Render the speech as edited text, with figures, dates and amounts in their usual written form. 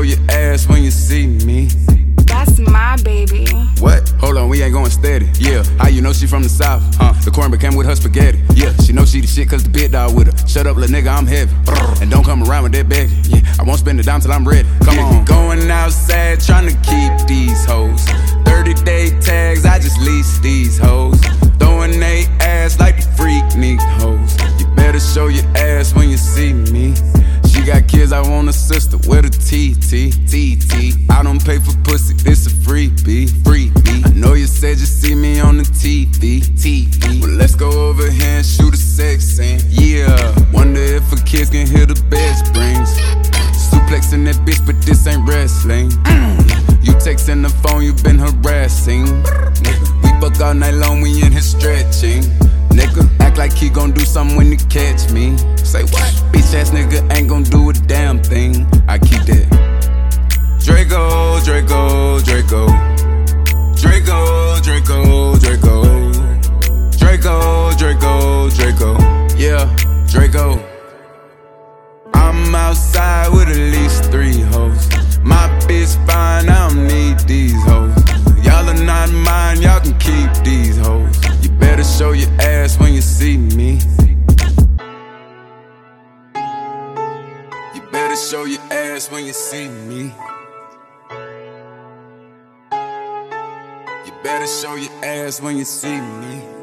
show your ass when you see me. That's my baby. What? Hold on, we ain't going steady. Yeah, how you know she from the south? The cornbread came with her spaghetti. Yeah, she know she the shit cause the big dog with her. Shut up, little nigga, I'm heavy. And don't come around with that bag. Yeah, I won't spend it down till I'm ready. Come on. Going outside tryna keep these hoes. 30-day tags, I just lease these hoes. Throwing they ass like the freak neat hoes. You better show your ass when you see me. She got kids, I want a sister with a TT. I don't pay for pussy, this a freebie. I know you said you see me on the TV. Well, let's go over here and shoot a sex scene. Yeah, wonder if her kids can hear the bed springs. Suplexing that bitch, but this ain't wrestling. You texting the phone, you been harassing. We fuck all night long, we in here stretching. Nigga, act like he gon' do something when he catch me. Say what? Bitch ass nigga ain't gon' do a damn thing. I keep that Draco. Yeah, Draco. I'm outside with at least 3 hoes. My bitch fine, I don't need these hoes. Y'all are not mine, y'all can keep these hoes. You better show your ass when you see me. You better show your ass when you see me. You better show your ass when you see me.